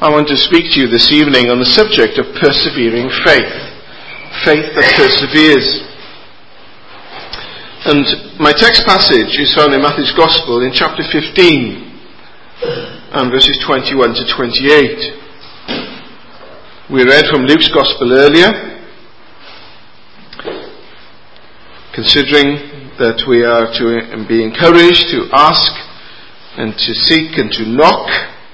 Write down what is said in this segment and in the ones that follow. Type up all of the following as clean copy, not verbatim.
I want to speak to you this evening on the subject of persevering faith. Faith that perseveres. And my text passage is found in Matthew's Gospel in chapter 15 and verses 21 to 28. We read from Luke's Gospel earlier, considering that we are to be encouraged to ask and to seek and to knock.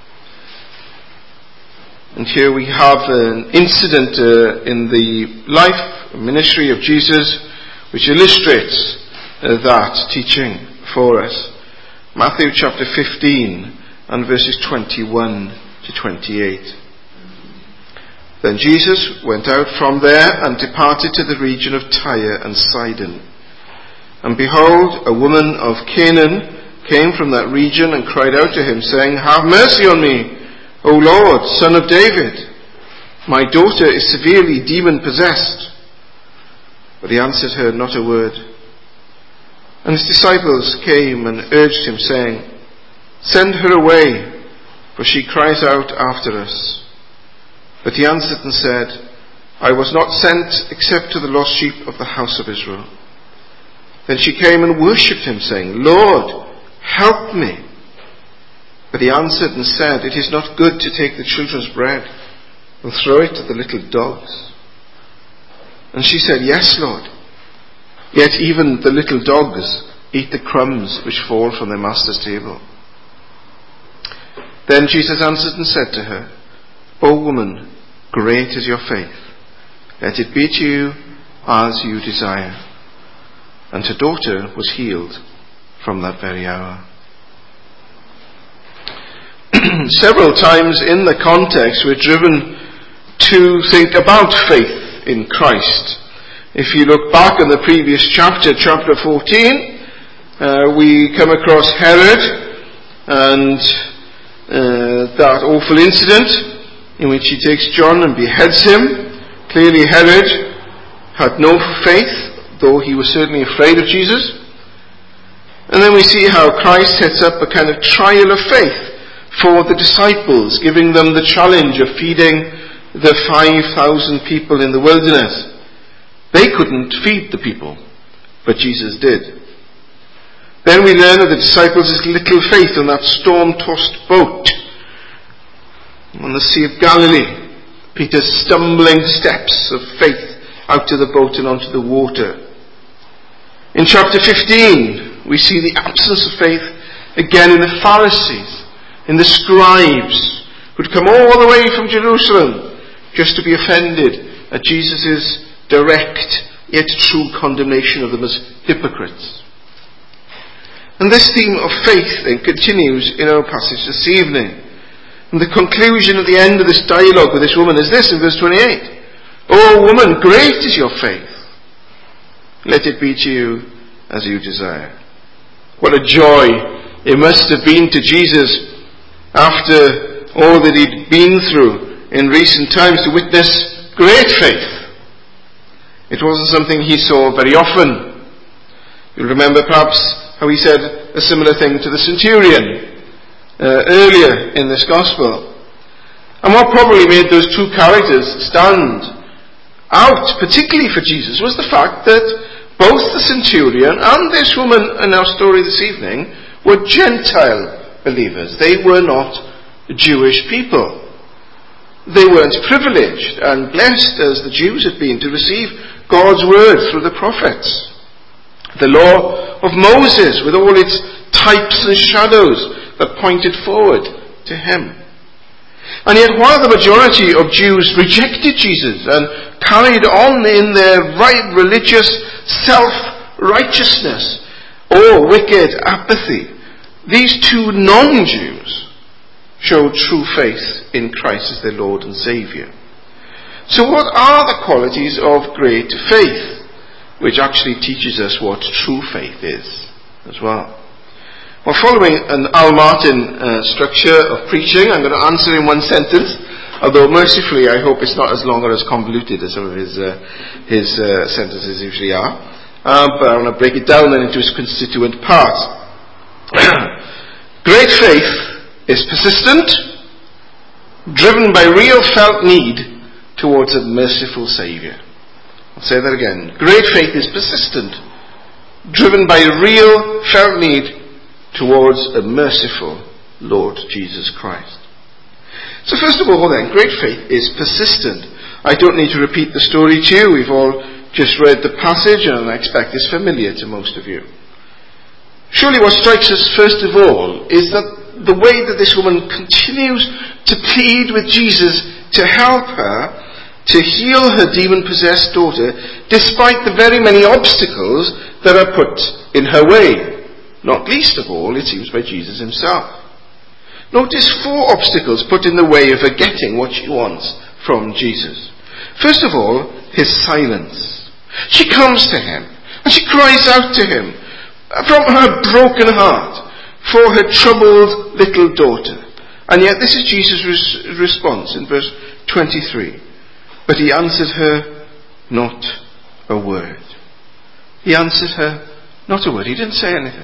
And here we have an incident in the life and ministry of Jesus which illustrates that teaching for us. Matthew chapter 15 and verses 21 to 28. Then Jesus went out from there and departed to the region of Tyre and Sidon. And behold, a woman of Canaan came from that region and cried out to him, saying, "Have mercy on me, O Lord, Son of David. My daughter is severely demon-possessed." But he answered her not a word. And his disciples came and urged him, saying, "Send her away, for she cries out after us." But he answered and said, "I was not sent except to the lost sheep of the house of Israel." Then she came and worshipped him, saying, "Lord, help me." But he answered and said, "It is not good to take the children's bread and throw it to the little dogs." And she said, "Yes, Lord. Yet even the little dogs eat the crumbs which fall from their master's table." Then Jesus answered and said to her, "O woman, great is your faith. Let it be to you as you desire." And her daughter was healed from that very hour. Several times in the context we're driven to think about faith in Christ. If you look back in the previous chapter 14, we come across Herod and that awful incident in which he takes John and beheads him. Clearly Herod had no faith, though he was certainly afraid of Jesus. And then we see how Christ sets up a kind of trial of faith for the disciples, giving them the challenge of feeding the 5,000 people in the wilderness. They couldn't feed the people, but Jesus did. Then we learn of the disciples' little faith on that storm-tossed boat on the Sea of Galilee. Peter's stumbling steps of faith out of the boat and onto the water. In chapter 15, we see the absence of faith again in the Pharisees, in the scribes, who'd come all the way from Jerusalem just to be offended at Jesus' direct yet true condemnation of them as hypocrites. And this theme of faith then continues in our passage this evening. And the conclusion at the end of this dialogue with this woman is this in verse 28. "O woman, great is your faith. Let it be to you as you desire." What a joy it must have been to Jesus after all that he'd been through in recent times to witness great faith. It wasn't something he saw very often. You'll remember perhaps how he said a similar thing to the centurion earlier in this gospel. And what probably made those two characters stand out, particularly for Jesus, was the fact that both the centurion and this woman in our story this evening were Gentile believers. They were not Jewish people. They weren't privileged and blessed as the Jews had been to receive God's word through the prophets. The law of Moses with all its types and shadows that pointed forward to him. And yet while the majority of Jews rejected Jesus and carried on in their right religious self-righteousness or wicked apathy, these two non-Jews showed true faith in Christ as their Lord and Saviour. So what are the qualities of great faith, which actually teaches us what true faith is as well? Well, following an Al Martin structure of preaching, I'm going to answer in one sentence, although mercifully I hope it's not as long or as convoluted as some of his sentences usually are. But I want to break it down then into its constituent parts. Great faith is persistent, driven by real felt need towards a merciful Saviour. I'll say that again. Great faith is persistent, driven by real felt need towards a merciful Lord Jesus Christ. So first of all then, great faith is persistent. I don't need to repeat the story to you. We've all just read the passage, and I expect it's familiar to most of you. Surely what strikes us first of all is that the way that this woman continues to plead with Jesus to help her to heal her demon-possessed daughter, despite the very many obstacles that are put in her way. Not least of all, it seems, by Jesus himself. Notice 4 obstacles put in the way of her getting what she wants from Jesus. First of all, his silence. She comes to him, and she cries out to him from her broken heart for her troubled little daughter. And yet this is Jesus' response in verse 23. But he answered her not a word. He answered her not a word. He didn't say anything.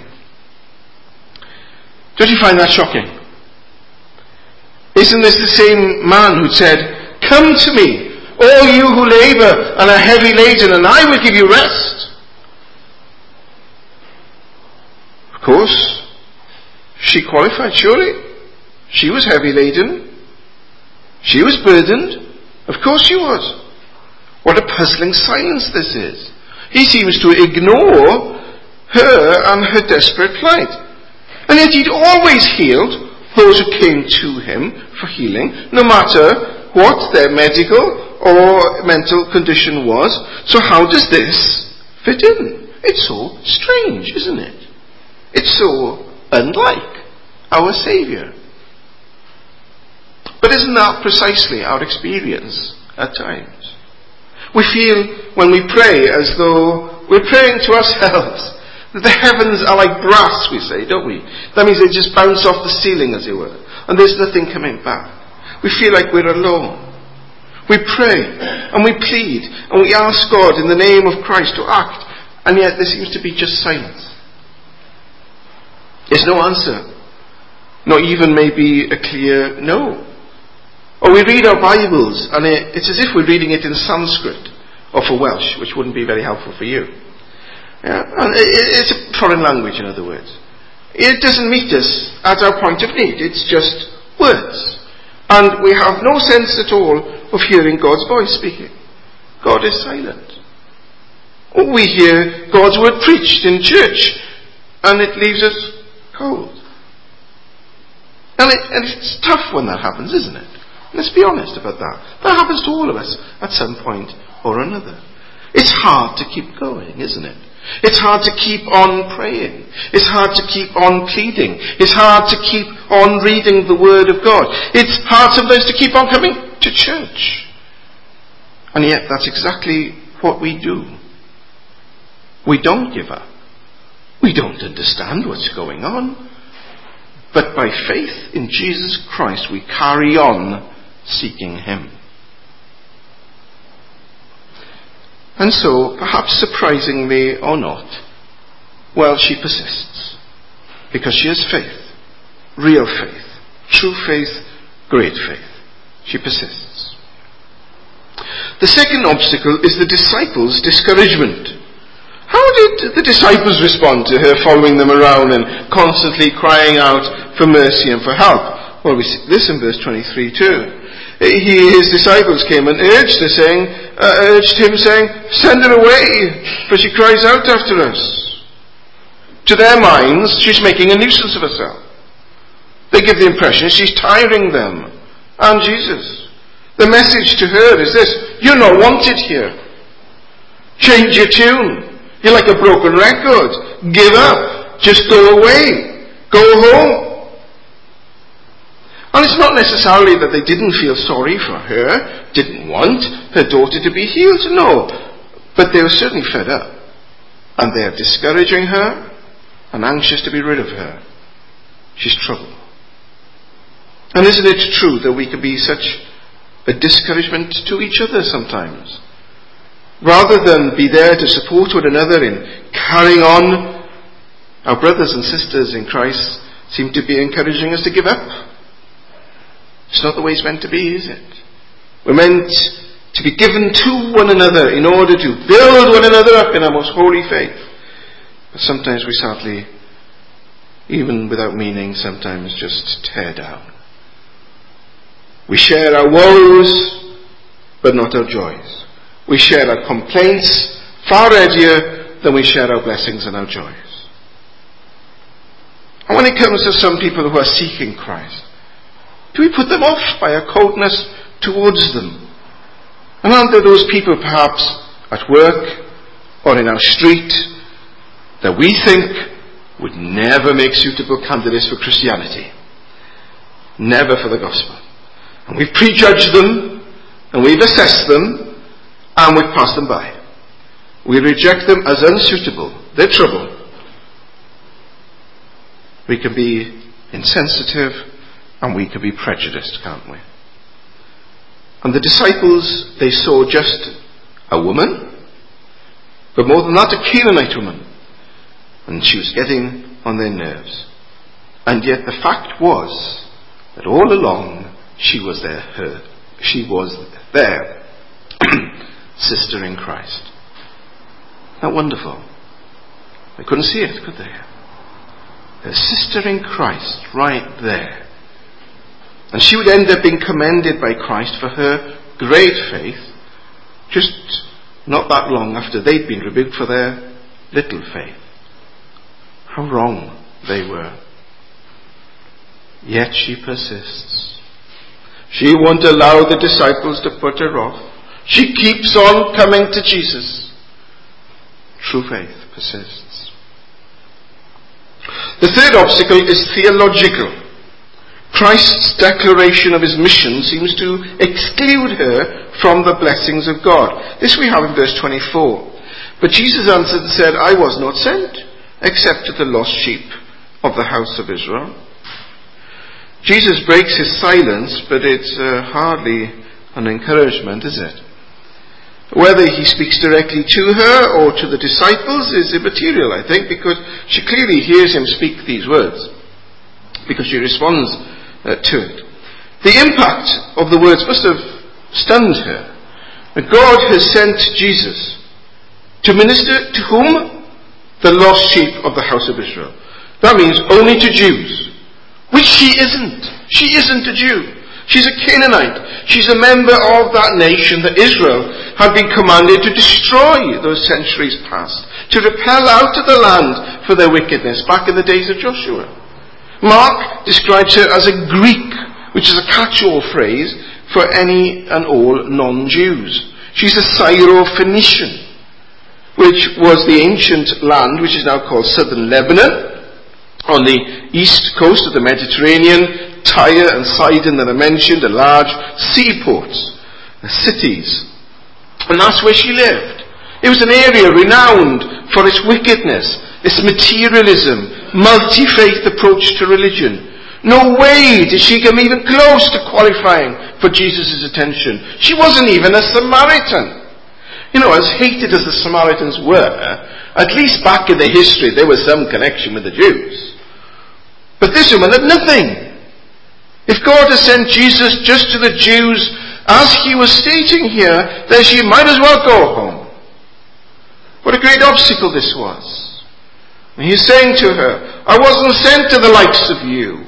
Don't you find that shocking? Isn't this the same man who said, "Come to me, all you who labour and are heavy laden, and I will give you rest"? Of course, she qualified, surely. She was heavy laden. She was burdened. Of course she was. What a puzzling silence this is. He seems to ignore her and her desperate plight. And yet he'd always healed those who came to him for healing, no matter what their medical or mental condition was. So how does this fit in? It's so strange, isn't it? It's so unlike our Saviour. But isn't that precisely our experience at times? We feel when we pray as though we're praying to ourselves, that the heavens are like brass, we say, don't we? That means they just bounce off the ceiling, as it were, and there's nothing coming back. We feel like we're alone. We pray and we plead and we ask God in the name of Christ to act, and yet there seems to be just silence. There's no answer, not even maybe a clear no. Or we read our Bibles and it's as if we're reading it in Sanskrit or for Welsh, which wouldn't be very helpful for you. Yeah? And it's a foreign language, in other words. It doesn't meet us at our point of need. It's just words. And we have no sense at all of hearing God's voice speaking. God is silent. We hear God's word preached in church, and it leaves us cold. And it's tough when that happens, isn't it? Let's be honest about that. That happens to all of us at some point or another. It's hard to keep going, isn't it? It's hard to keep on praying. It's hard to keep on pleading. It's hard to keep on reading the Word of God. It's hard sometimes to keep on coming to church. And yet that's exactly what we do. We don't give up. We don't understand what's going on. But by faith in Jesus Christ, we carry on seeking him. And so, perhaps surprisingly or not, well, she persists. Because she has faith. Real faith. True faith. Great faith. She persists. The second obstacle is the disciples' discouragement. How did the disciples respond to her following them around and constantly crying out for mercy and for help? Well, we see this in verse 23 too. His disciples came and urged him saying, "Send her away, for she cries out after us." To their minds, she's making a nuisance of herself. They give the impression she's tiring them and Jesus. The message to her is this: you're not wanted here. Change your tune. You're like a broken record. Give up. Just go away. Go home. And it's not necessarily that they didn't feel sorry for her, didn't want her daughter to be healed, no. But they were certainly fed up. And they are discouraging her and anxious to be rid of her. She's trouble. And isn't it true that we can be such a discouragement to each other sometimes? Rather than be there to support one another in carrying on, our brothers and sisters in Christ seem to be encouraging us to give up. It's not the way it's meant to be, is it? We're meant to be given to one another in order to build one another up in our most holy faith. But sometimes we sadly, even without meaning, sometimes just tear down. We share our woes, but not our joys. We share our complaints far readier than we share our blessings and our joys. And when it comes to some people who are seeking Christ, do we put them off by our coldness towards them? And aren't there those people perhaps at work or in our street that we think would never make suitable candidates for Christianity? Never for the gospel. And we've prejudged them, and we've assessed them, and we've passed them by. We reject them as unsuitable. They're trouble. We can be insensitive, and we can be prejudiced, can't we? And the disciples, they saw just a woman, but more than that, a Canaanite woman. And she was getting on their nerves. And yet the fact was that all along she was their sister in Christ. Isn't that wonderful? They couldn't see it, could they? Their sister in Christ right there. And she would end up being commended by Christ for her great faith, just not that long after they'd been rebuked for their little faith. How wrong they were. Yet she persists. She won't allow the disciples to put her off. She keeps on coming to Jesus. True faith persists. The third obstacle is theological. Christ's declaration of his mission seems to exclude her from the blessings of God. This we have in verse 24. But Jesus answered and said, I was not sent, except to the lost sheep of the house of Israel. Jesus breaks his silence, but it's hardly an encouragement, is it? Whether he speaks directly to her or to the disciples is immaterial, I think, because she clearly hears him speak these words, because she responds to it. The impact of the words must have stunned her. God has sent Jesus to minister to whom? The lost sheep of the house of Israel. That means only to Jews, which she isn't. She isn't a Jew. She's a Canaanite. She's a member of that nation that Israel had been commanded to destroy those centuries past, to repel out of the land for their wickedness back in the days of Joshua. Mark describes her as a Greek, which is a catch-all phrase for any and all non-Jews. She's a Syro-Phoenician, which was the ancient land which is now called southern Lebanon, on the east coast of the Mediterranean. Tyre and Sidon that are mentioned are large seaports, cities. And that's where she lived. It was an area renowned for its wickedness, its materialism, multi-faith approach to religion. No way did she come even close to qualifying for Jesus' attention. She wasn't even a Samaritan. You know, as hated as the Samaritans were, at least back in the history there was some connection with the Jews. But this woman had nothing. If God has sent Jesus just to the Jews, as he was stating here, then she might as well go home. What a great obstacle this was. And he's saying to her, I wasn't sent to the likes of you.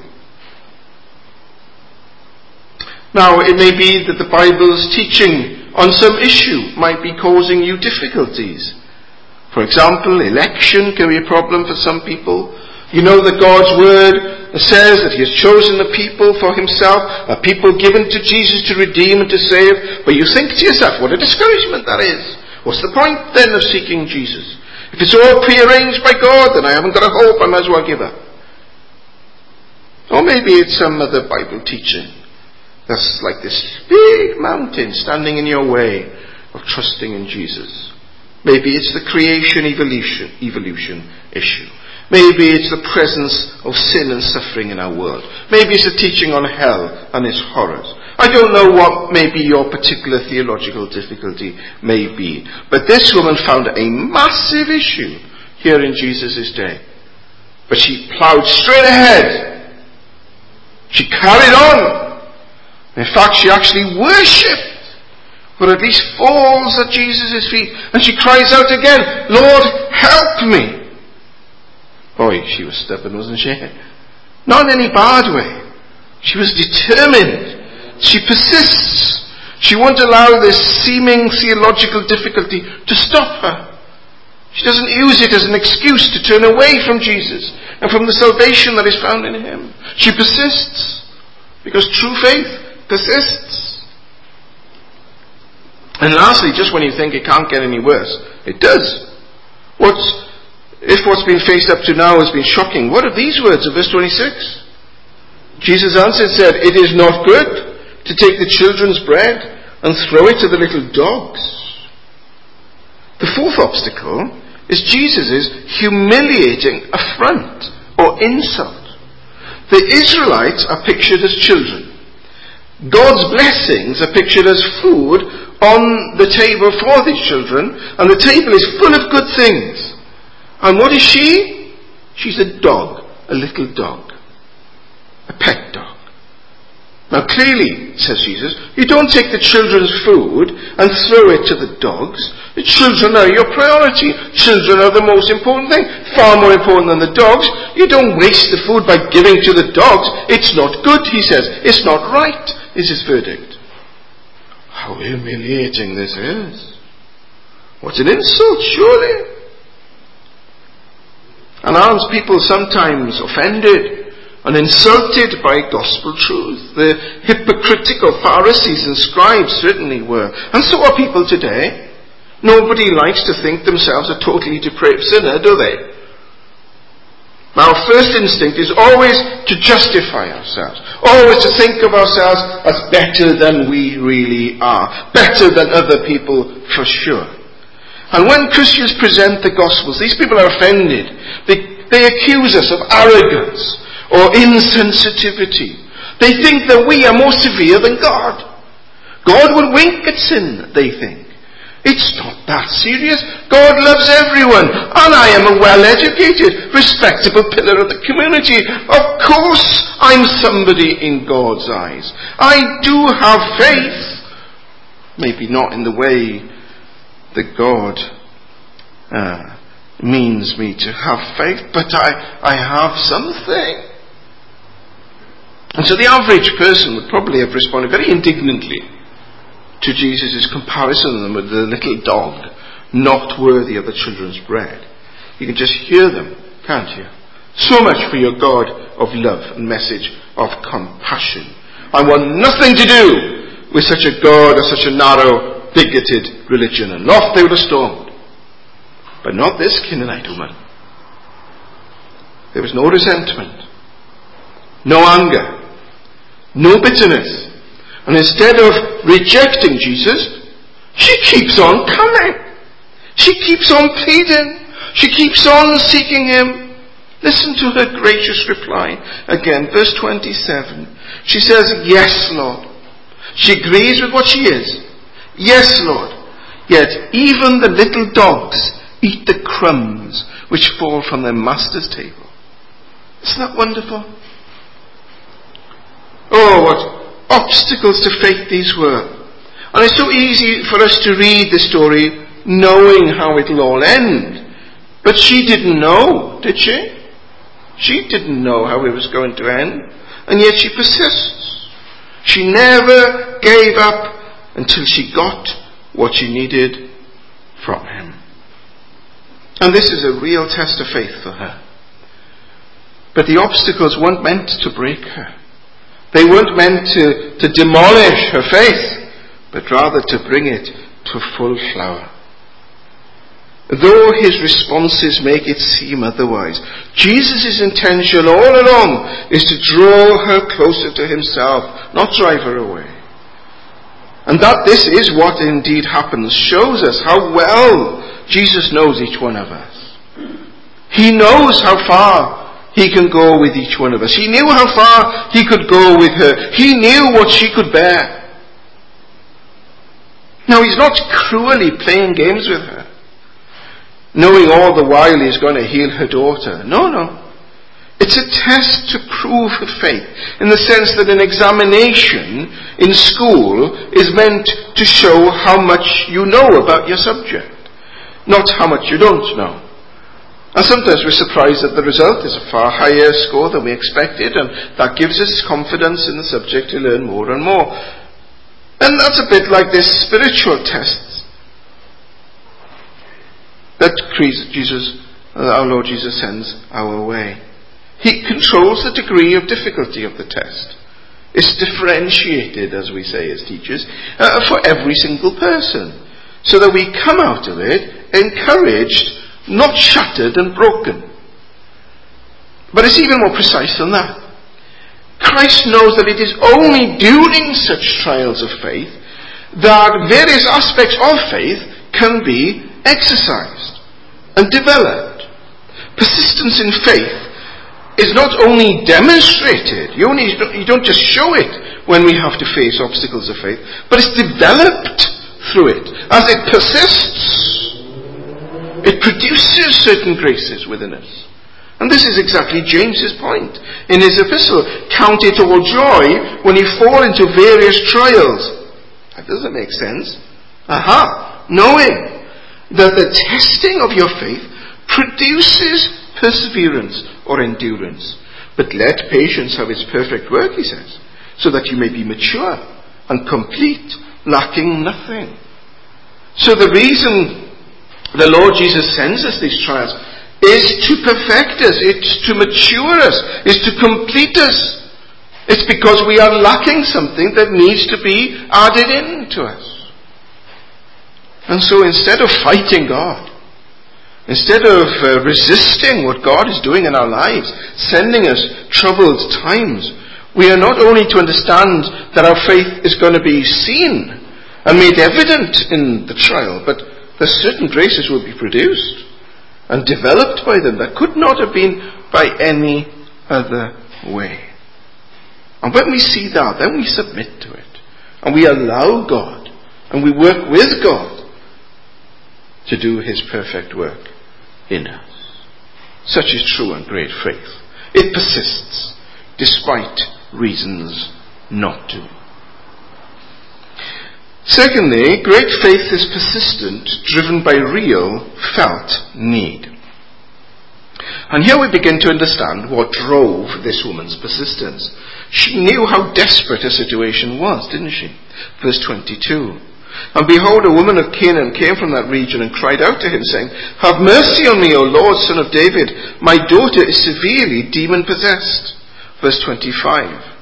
Now, it may be that the Bible's teaching on some issue might be causing you difficulties. For example, election can be a problem for some people. You know that God's word says that he has chosen the people for himself, a people given to Jesus to redeem and to save. But you think to yourself, what a discouragement that is. What's the point then of seeking Jesus? If it's all prearranged by God, then I haven't got a hope, I might as well give up. Or maybe it's some other Bible teaching that's like this big mountain standing in your way of trusting in Jesus. Maybe it's the creation evolution issue. Maybe it's the presence of sin and suffering in our world. Maybe it's the teaching on hell and its horrors. I don't know what maybe your particular theological difficulty may be. But this woman found a massive issue here in Jesus' day. But she plowed straight ahead. She carried on. In fact, she actually worshipped, or at least falls at Jesus' feet, and she cries out again, Lord, help me. Boy, she was stubborn, wasn't she? Not in any bad way. She was determined. She persists. She won't allow this seeming theological difficulty to stop her. She doesn't use it as an excuse to turn away from Jesus and from the salvation that is found in him. She persists, because true faith persists. And lastly, just when you think it can't get any worse, it does. If what's been faced up to now has been shocking, what are these words of verse 26? Jesus answered and said, it is not good to take the children's bread and throw it to the little dogs. The fourth obstacle is Jesus' humiliating affront or insult. The Israelites are pictured as children. God's blessings are pictured as food on the table for these children, and the table is full of good things. And what is she? She's a dog, a little dog, a pet dog. Now clearly, says Jesus, you don't take the children's food and throw it to the dogs. The children are your priority. Children are the most important thing, far more important than the dogs. You don't waste the food by giving to the dogs. It's not good, he says. It's not right, is his verdict. How humiliating this is. What an insult, surely. And aren't people sometimes offended and insulted by gospel truth? The hypocritical Pharisees and scribes certainly were. And so are people today. Nobody likes to think themselves a totally depraved sinner, do they? Our first instinct is always to justify ourselves. Always to think of ourselves as better than we really are. Better than other people, for sure. And when Christians present the Gospels, these people are offended. They accuse us of arrogance or insensitivity. They think that we are more severe than God. God will wink at sin, they think. It's not that serious. God loves everyone, and I am a well-educated, respectable pillar of the community. Of course I'm somebody in God's eyes. I do have faith. Maybe not in the way that God means me to have faith, but I have something. And so the average person would probably have responded very indignantly to Jesus' comparison of them with the little dog, not worthy of the children's bread. You can just hear them, can't you? So much for your God of love and message of compassion. I want nothing to do with such a God or such a narrow, bigoted religion. And off they were stormed. But not this Canaanite woman. There was no resentment, no anger, no bitterness. And instead of rejecting Jesus, she keeps on coming. She keeps on pleading. She keeps on seeking him. Listen to her gracious reply. Again, verse 27. She says, yes, Lord. She agrees with what she is. Yes, Lord. Yet even the little dogs eat the crumbs which fall from their master's table. Isn't that wonderful? Oh, what obstacles to faith these were. And it's so easy for us to read the story knowing how it'll all end. But she didn't know, did she? She didn't know how it was going to end. And yet she persists. She never gave up until she got what she needed from him. And this is a real test of faith for her. But the obstacles weren't meant to break her. They weren't meant to demolish her faith, but rather to bring it to full flower. Though his responses make it seem otherwise, Jesus' intention all along is to draw her closer to himself, not drive her away. And that this is what indeed happens shows us how well Jesus knows each one of us. He knows how far he can go with each one of us. He knew how far he could go with her. He knew what she could bear. Now, he's not cruelly playing games with her, knowing all the while he's going to heal her daughter. No. It's a test to prove faith, in the sense that an examination in school is meant to show how much you know about your subject, not how much you don't know. And sometimes we're surprised that the result is a far higher score than we expected, and that gives us confidence in the subject to learn more and more. And that's a bit like this spiritual tests that our Lord Jesus sends our way. He controls the degree of difficulty of the test. It's differentiated, as we say as teachers, for every single person, so that we come out of it encouraged, not shattered and broken. But it's even more precise than that. Christ knows that it is only during such trials of faith that various aspects of faith can be exercised and developed. Persistence in faith is not only demonstrated, you don't just show it when we have to face obstacles of faith, but it's developed through it. As it persists, it produces certain graces within us. And this is exactly James's point in his epistle. Count it all joy when you fall into various trials. That doesn't make sense. Knowing that the testing of your faith produces perseverance or endurance. But let patience have its perfect work, he says, so that you may be mature and complete, lacking nothing. So the reason the Lord Jesus sends us these trials is to perfect us, it's to mature us, it's to complete us. It's because we are lacking something that needs to be added into us. And so instead of fighting God, instead of resisting what God is doing in our lives, sending us troubled times, we are not only to understand that our faith is going to be seen and made evident in the trial, but that certain graces will be produced and developed by them that could not have been by any other way. And when we see that, then we submit to it. And we allow God, and we work with God to do His perfect work in us. Such is true and great faith. It persists despite reasons not to. Secondly, great faith is persistent, driven by real, felt need. And here we begin to understand what drove this woman's persistence. She knew how desperate her situation was, didn't she? Verse 22. And behold, a woman of Canaan came from that region and cried out to him, saying, Have mercy on me, O Lord, Son of David. My daughter is severely demon-possessed. Verse 25.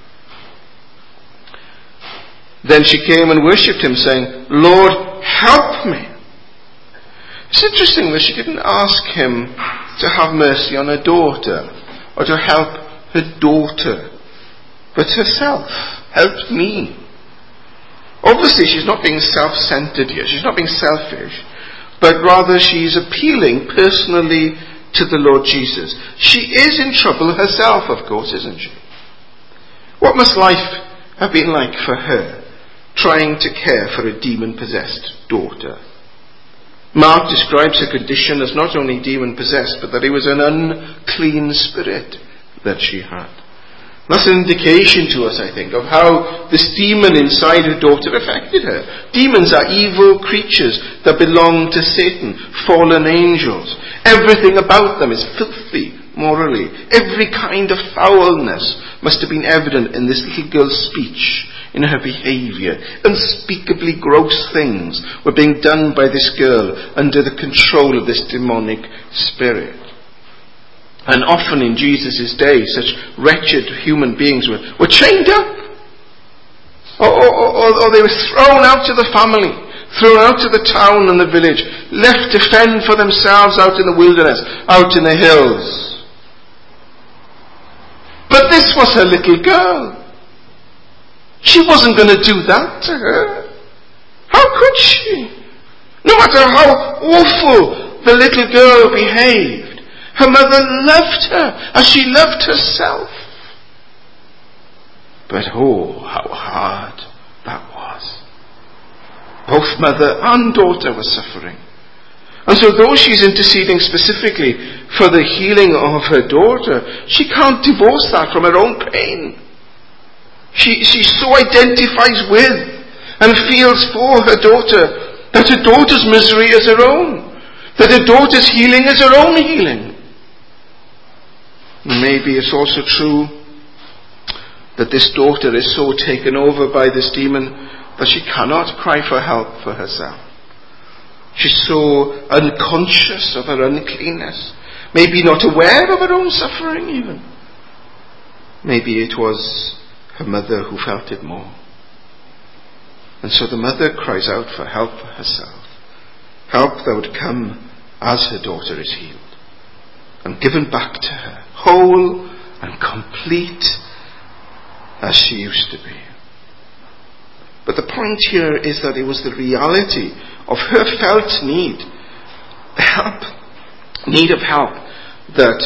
Then she came and worshipped him, saying, Lord, help me. It's interesting that she didn't ask him to have mercy on her daughter, or to help her daughter, but herself. Help me. Obviously, she's not being self-centered here. She's not being selfish, but rather she's appealing personally to the Lord Jesus. She is in trouble herself, of course, isn't she? What must life have been like for her, trying to care for a demon-possessed daughter? Mark describes her condition as not only demon-possessed, but that it was an unclean spirit that she had. That's an indication to us, I think, of how this demon inside her daughter affected her. Demons are evil creatures that belong to Satan, fallen angels. Everything about them is filthy, morally. Every kind of foulness must have been evident in this little girl's speech, in her behavior. Unspeakably gross things were being done by this girl under the control of this demonic spirit. And often in Jesus' day, such wretched human beings were chained up. Or they were thrown out to the family, thrown out to the town and the village, left to fend for themselves out in the wilderness, out in the hills. But this was her little girl. She wasn't going to do that to her. How could she? No matter how awful the little girl behaved, her mother loved her as she loved herself. But oh, how hard that was. Both mother and daughter were suffering. And so though she's interceding specifically for the healing of her daughter, she can't divorce that from her own pain. She so identifies with and feels for her daughter that her daughter's misery is her own, that her daughter's healing is her own healing. Maybe it's also true that this daughter is so taken over by this demon that she cannot cry for help for herself. She's so unconscious of her uncleanness, maybe not aware of her own suffering even. Maybe it was her mother who felt it more. And so the mother cries out for help for herself, help that would come as her daughter is healed and given back to her, whole and complete as she used to be. But the point here is that it was the reality of her felt need of help, that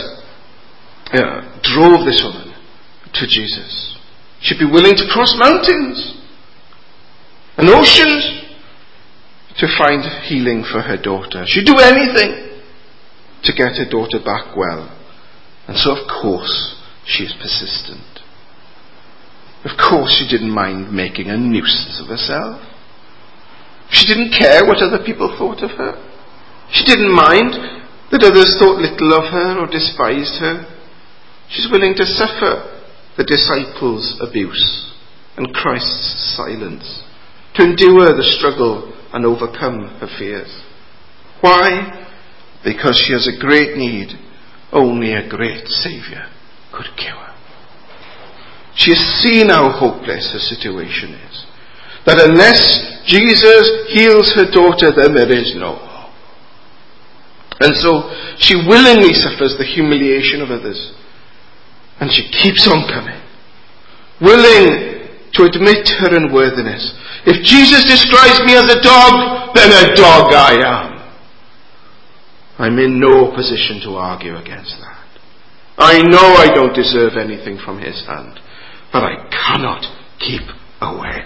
drove this woman to Jesus. She'd be willing to cross mountains and oceans to find healing for her daughter. She'd do anything to get her daughter back well. And so of course she is persistent. Of course she didn't mind making a nuisance of herself. She didn't care what other people thought of her. She didn't mind that others thought little of her or despised her. She's willing to suffer the disciples' abuse and Christ's silence, to endure the struggle and overcome her fears. Why? Because she has a great need only a great Saviour could cure. She has seen how hopeless her situation is. That unless Jesus heals her daughter, then there is no hope. And so she willingly suffers the humiliation of others. And she keeps on coming, willing to admit her unworthiness. If Jesus describes me as a dog, then a dog I am. I'm in no position to argue against that. I know I don't deserve anything from his hand, but I cannot keep away,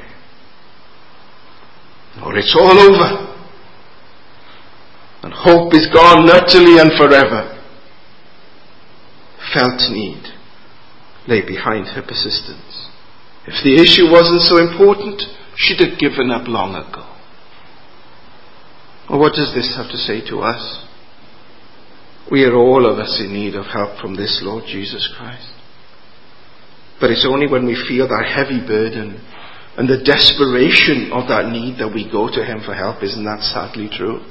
or it's all over, and hope is gone utterly and forever. Felt need lay behind her persistence. If the issue wasn't so important, she'd have given up long ago. Well, what does this have to say to us? We are all of us in need of help from this Lord Jesus Christ. But it's only when we feel that heavy burden and the desperation of that need that we go to him for help. Isn't that sadly true?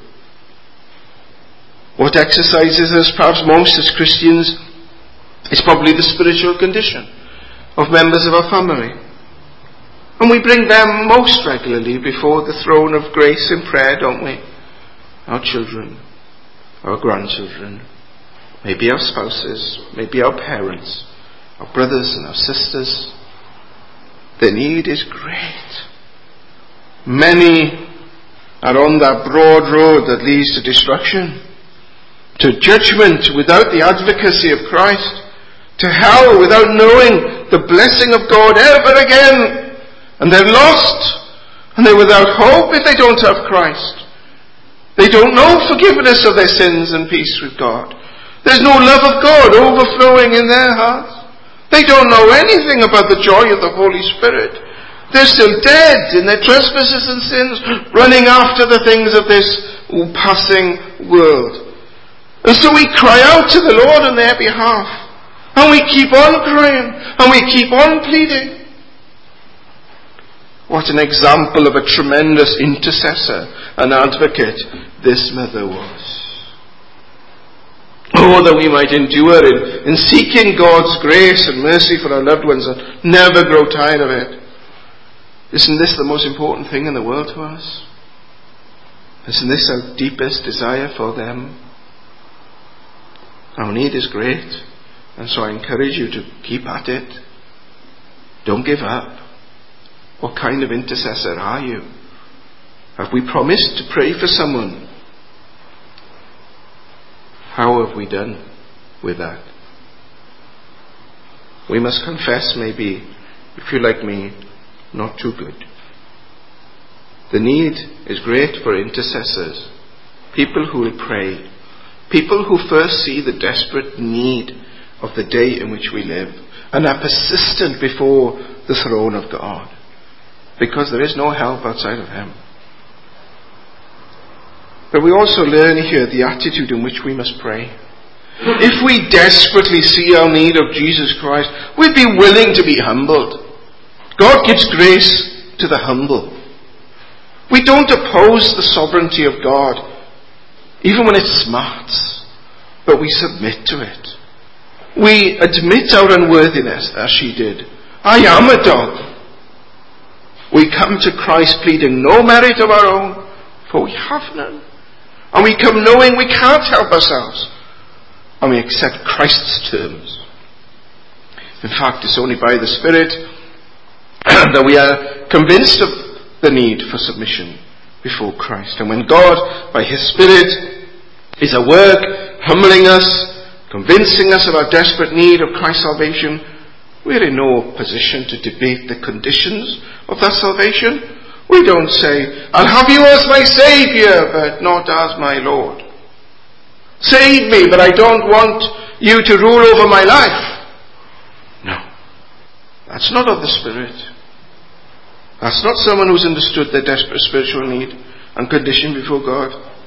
What exercises us perhaps most as Christians is probably the spiritual condition of members of our family. And we bring them most regularly before the throne of grace in prayer, don't we? Our children, our grandchildren, maybe our spouses, maybe our parents, our brothers and our sisters. The need is great. Many are on that broad road that leads to destruction, to judgment without the advocacy of Christ, to hell without knowing the blessing of God ever again. And they're lost, and they're without hope if they don't have Christ. They don't know forgiveness of their sins and peace with God. There's no love of God overflowing in their hearts. They don't know anything about the joy of the Holy Spirit. They're still dead in their trespasses and sins, running after the things of this passing world. And so we cry out to the Lord on their behalf. And we keep on crying. And we keep on pleading. What an example of a tremendous intercessor and advocate this mother was. Oh, that we might endure in seeking God's grace and mercy for our loved ones and never grow tired of it. Isn't this the most important thing in the world to us? Isn't this our deepest desire for them? Our need is great, and so I encourage you to keep at it. Don't give up. What kind of intercessor are you? Have we promised to pray for someone? How have we done with that? We must confess, maybe, if you're like me, not too good. The need is great for intercessors, people who will pray, people who first see the desperate need of the day in which we live and are persistent before the throne of God, because there is no help outside of Him. But we also learn here the attitude in which we must pray. If we desperately see our need of Jesus Christ, we'd be willing to be humbled. God gives grace to the humble. We don't oppose the sovereignty of God, even when it smarts, but we submit to it. We admit our unworthiness, as she did. I am a dog. We come to Christ pleading no merit of our own, for we have none. And we come knowing we can't help ourselves. And we accept Christ's terms. In fact, it's only by the Spirit that we are convinced of the need for submission before Christ. And when God, by His Spirit, is at work, humbling us, convincing us of our desperate need of Christ's salvation, we're in no position to debate the conditions of that salvation. We don't say, I'll have you as my Saviour, but not as my Lord. Save me, but I don't want you to rule over my life. No. That's not of the Spirit. That's not someone who's understood their desperate spiritual need and condition before God.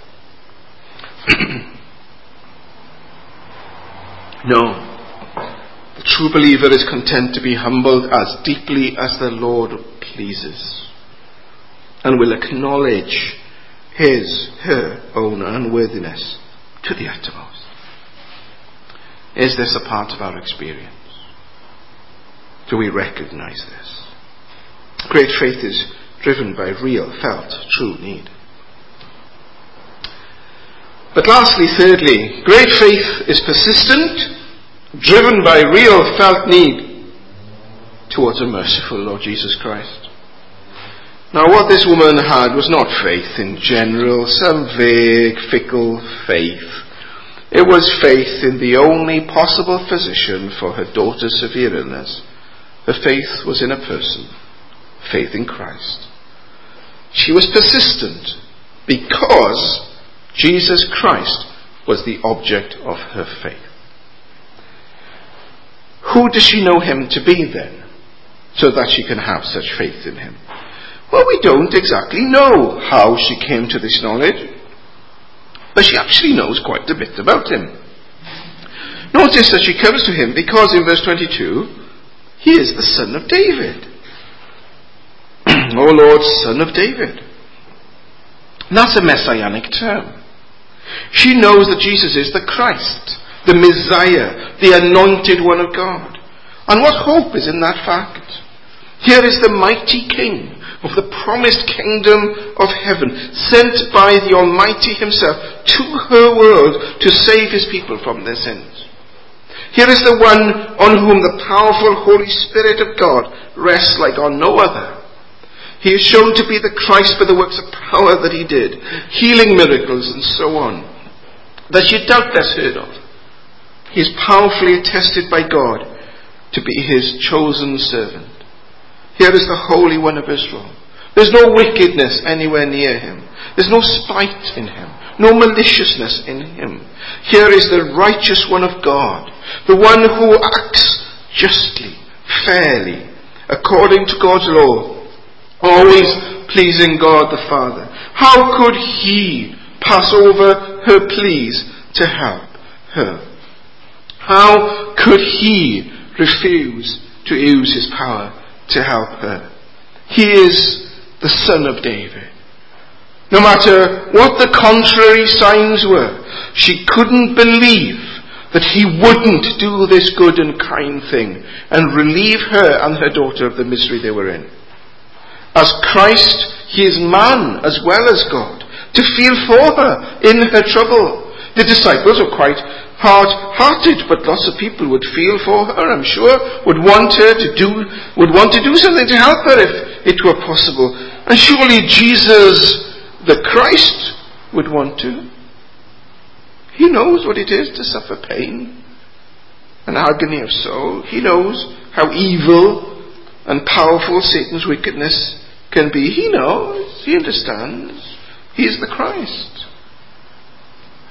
No. The true believer is content to be humbled as deeply as the Lord pleases, and will acknowledge her own unworthiness to the uttermost. Is this a part of our experience? Do we recognize this? Great faith is driven by real, felt, true need. But lastly, thirdly, great faith is persistent, driven by real, felt need towards a merciful Lord Jesus Christ. Now, what this woman had was not faith in general, some vague, fickle faith. It was faith in the only possible physician for her daughter's severe illness. Her faith was in a person, faith in Christ. She was persistent because Jesus Christ was the object of her faith. Who does she know Him to be then, so that she can have such faith in Him? Well, we don't exactly know how she came to this knowledge, but she actually knows quite a bit about Him. Notice that she comes to Him because in verse 22, He is the Son of David. O Lord, Son of David. And that's a messianic term. She knows that Jesus is the Christ, the Messiah, the anointed one of God. And what hope is in that fact? Here is the mighty King of the promised kingdom of heaven, sent by the Almighty Himself to her world to save His people from their sins. Here is the one on whom the powerful Holy Spirit of God rests like on no other. He is shown to be the Christ by the works of power that He did, healing miracles and so on, that you doubtless heard of. He is powerfully attested by God to be His chosen servant. Here is the Holy One of Israel. There's no wickedness anywhere near Him. There's no spite in Him, no maliciousness in Him. Here is the righteous one of God, the one who acts justly, fairly, according to God's law, always pleasing God the Father. How could He pass over her pleas to help her? How could He refuse to use His power to help her? He is the Son of David. No matter what the contrary signs were, she couldn't believe that He wouldn't do this good and kind thing and relieve her and her daughter of the misery they were in. As Christ, He is man as well as God, to feel for her in her trouble. The disciples were quite hard-hearted, but lots of people would feel for her, I'm sure, would want to do something to help her if it were possible. And surely Jesus, the Christ, would want to. He knows what it is to suffer pain and agony of soul. He knows how evil and powerful Satan's wickedness can be. He knows. He understands. He is the Christ.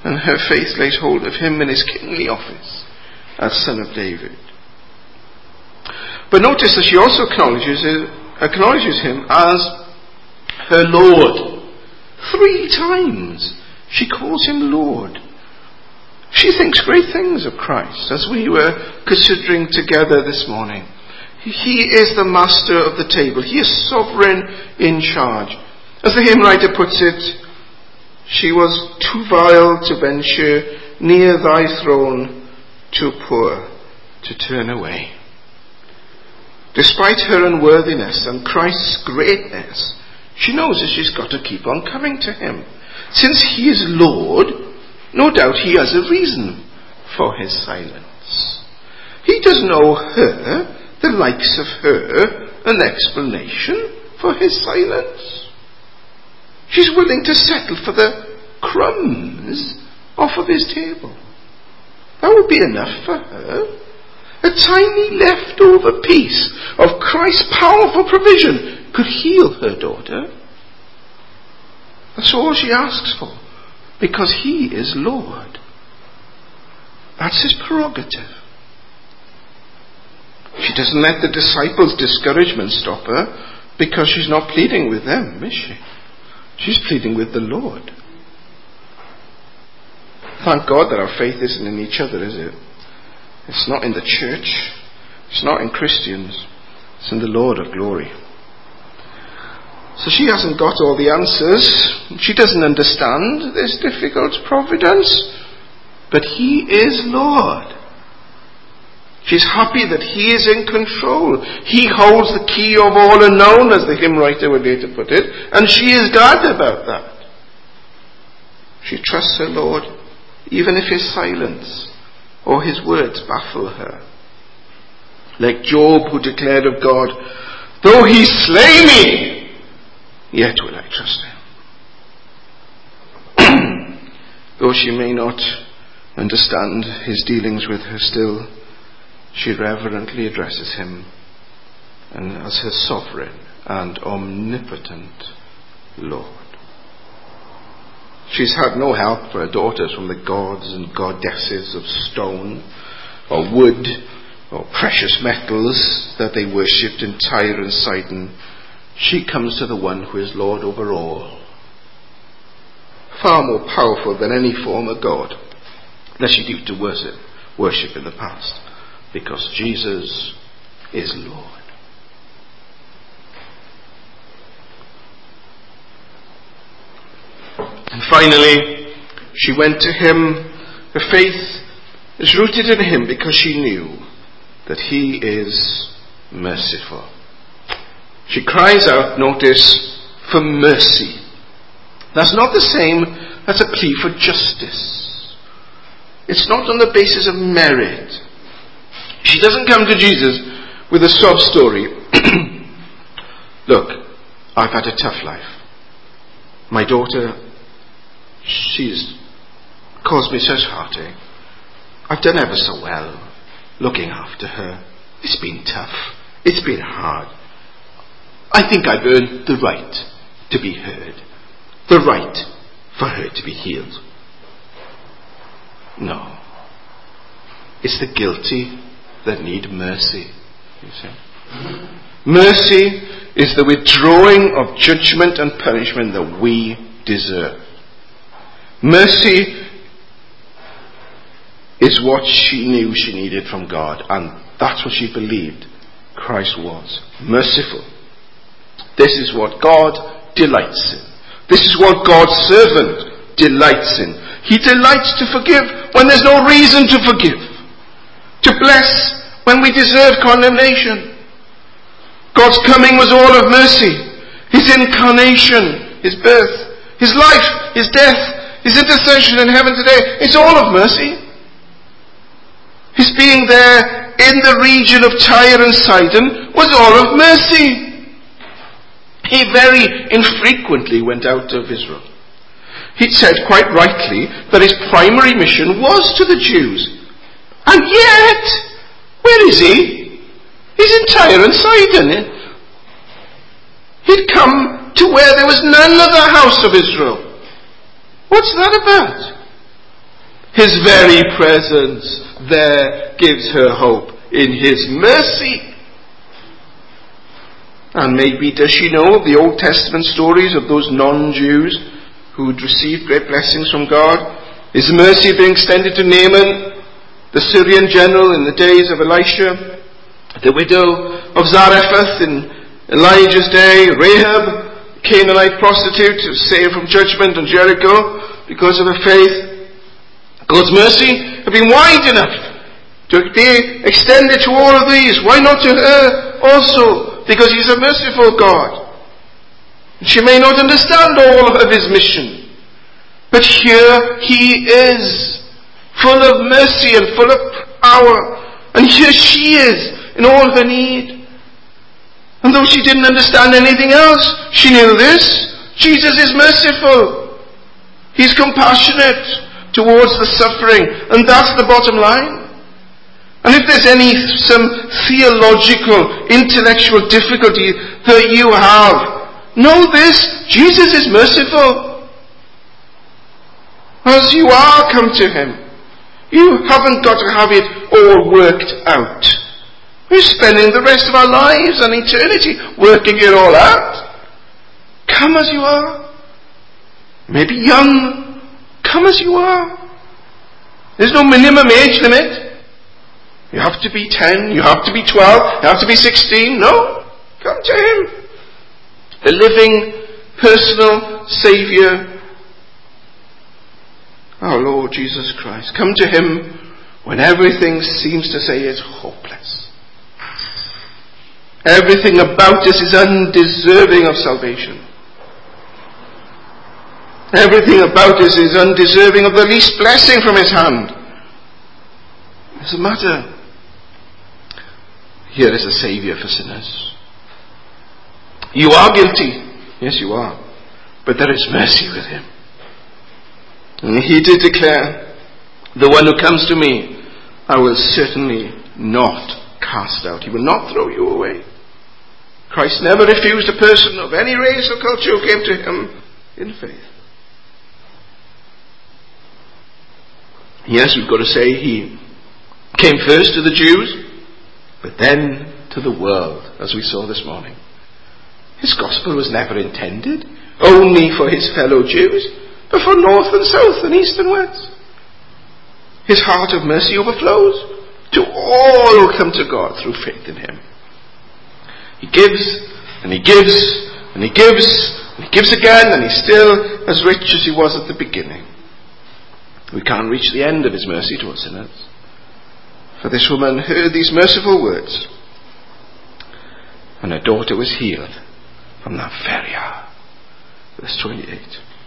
and her faith lays hold of him in his kingly office as Son of David. But notice that she also acknowledges him as her Lord. 3 times she calls him Lord. She thinks great things of Christ, as we were considering together this morning. He is the master of the table. He is sovereign in charge. As the hymn writer puts it, she was too vile to venture near thy throne, too poor to turn away. Despite her unworthiness and Christ's greatness, she knows that she's got to keep on coming to him. Since he is Lord, no doubt he has a reason for his silence. He doesn't owe her, the likes of her, an explanation for his silence. She's willing to settle for the crumbs off of his table. That would be enough for her. A tiny leftover piece of Christ's powerful provision could heal her daughter. That's all she asks for, because he is Lord. That's his prerogative. She doesn't let the disciples' discouragement stop her, because she's not pleading with them, is she? She's pleading with the Lord. Thank God that our faith isn't in each other, is it? It's not in the church. It's not in Christians. It's in the Lord of glory. So she hasn't got all the answers. She doesn't understand this difficult providence. But he is Lord. She's happy that he is in control. He holds the key of all unknown, as the hymn writer would later put it. And she is glad about that. She trusts her Lord, even if his silence or his words baffle her. Like Job, who declared of God, though he slay me, yet will I trust him. Though she may not understand his dealings with her still, she reverently addresses him and as her sovereign and omnipotent Lord. She's had no help for her daughters from the gods and goddesses of stone or wood or precious metals that they worshipped in Tyre and Sidon. She comes to the one who is Lord over all, far more powerful than any former god that she used to worship in the past, because Jesus is Lord. And finally, she went to him. Her faith is rooted in him because she knew that he is merciful. She cries out, notice, for mercy. That's not the same as a plea for justice. It's not on the basis of merit. She doesn't come to Jesus with a sob story. Look, I've had a tough life. My daughter, she's caused me such heartache. I've done ever so well looking after her. It's been tough. It's been hard. I think I've earned the right to be heard. The right for her to be healed. No. It's the guilty that need mercy, you see. Mercy is the withdrawing of judgment and punishment that we deserve. Mercy is what she knew she needed from God, and that's what she believed Christ was. Merciful. This is what God delights in. This is what God's servant delights in. He delights to forgive when there's no reason to forgive. To bless when we deserve condemnation. God's coming was all of mercy. His incarnation, his birth, his life, his death, his intercession in heaven today, it's all of mercy. His being there in the region of Tyre and Sidon was all of mercy. He very infrequently went out of Israel. He said quite rightly that his primary mission was to the Jews. And yet, where is he? He's in Tyre and Sidon. He'd come to where there was none of the house of Israel. What's that about? His very presence there gives her hope in His mercy. And maybe does she know of the Old Testament stories of those non-Jews who had received great blessings from God? Is mercy being extended to Naaman, the Syrian general in the days of Elisha, the widow of Zarephath in Elijah's day, Rahab, Canaanite prostitute, saved from judgment on Jericho because of her faith? God's mercy have been wide enough to be extended to all of these. Why not to her also? Because He's a merciful God. She may not understand all of His mission, but here He is, full of mercy and full of power. And here she is, in all her need. And though she didn't understand anything else, she knew this: Jesus is merciful. He's compassionate towards the suffering. And that's the bottom line. And if there's some theological, intellectual difficulty that you have, know this: Jesus is merciful. As you are, come to Him. You haven't got to have it all worked out. We're spending the rest of our lives and eternity working it all out. Come as you are. Maybe young. Come as you are. There's no minimum age limit. You have to be 10, you have to be 12, you have to be 16. No. Come to Him. The living, personal Saviour, our Lord Jesus Christ. Come to Him when everything seems to say it's hopeless. Everything about us is undeserving of salvation. Everything about us is undeserving of the least blessing from His hand. It doesn't matter. Here is a Saviour for sinners. You are guilty. Yes, you are. But there is mercy with Him. And He did declare, the one who comes to me, I will certainly not cast out. He will not throw you away. Christ never refused a person of any race or culture who came to Him in faith. Yes, we've got to say He came first to the Jews, but then to the world, as we saw this morning. His gospel was never intended only for His fellow Jews, but for north and south and east and west. His heart of mercy overflows to all who come to God through faith in Him. He gives, and He gives, and He gives, and He gives again, and He's still as rich as He was at the beginning. We can't reach the end of His mercy to us sinners. For this woman heard these merciful words, and her daughter was healed from that very hour. Verse 28.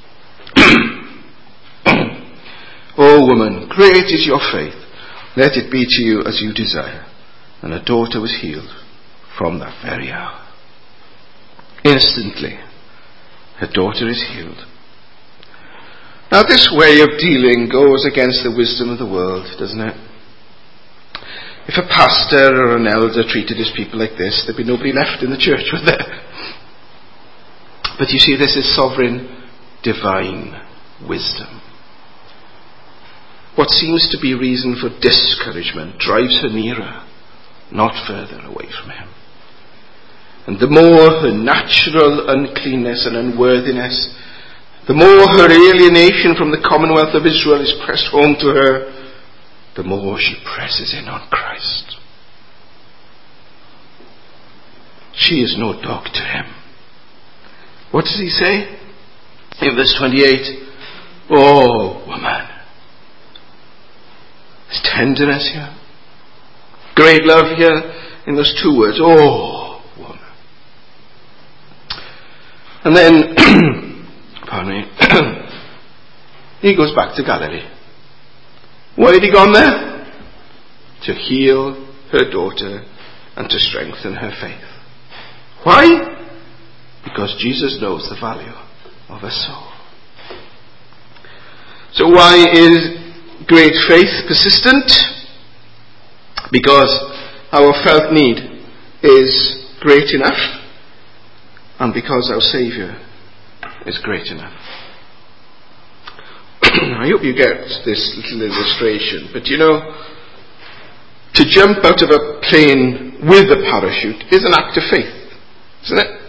O woman, great is your faith. Let it be to you as you desire. And her daughter was healed from that very hour. Instantly, her daughter is healed. Now this way of dealing goes against the wisdom of the world, doesn't it? If a pastor or an elder treated his people like this, there'd be nobody left in the church, would there? But you see, this is sovereign, divine wisdom. What seems to be reason for discouragement drives her nearer, not further away from Him. And the more her natural uncleanness and unworthiness, the more her alienation from the commonwealth of Israel is pressed home to her, the more she presses in on Christ. She is no dog to Him. What does He say? In verse 28, oh, woman. There's tenderness here. Great love here in those two words. Oh, woman. And then, pardon me, He goes back to Galilee. Why had He gone there? To heal her daughter and to strengthen her faith. Why? Because Jesus knows the value of a soul. So why is great faith persistent? Because our felt need is great enough, and because our Saviour is great enough. I hope you get this little illustration, but to jump out of a plane with a parachute is an act of faith, isn't it?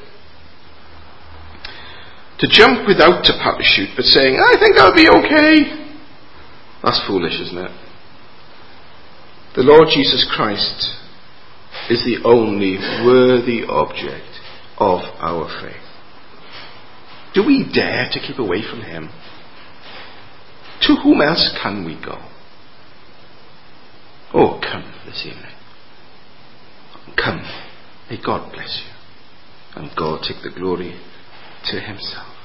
To jump without a parachute but saying, I think I'll be okay, that's foolish, isn't it? The Lord Jesus Christ is the only worthy object of our faith. Do we dare to keep away from him? To whom else can we go? Oh, come this evening. Come. May God bless you. And God take the glory to himself.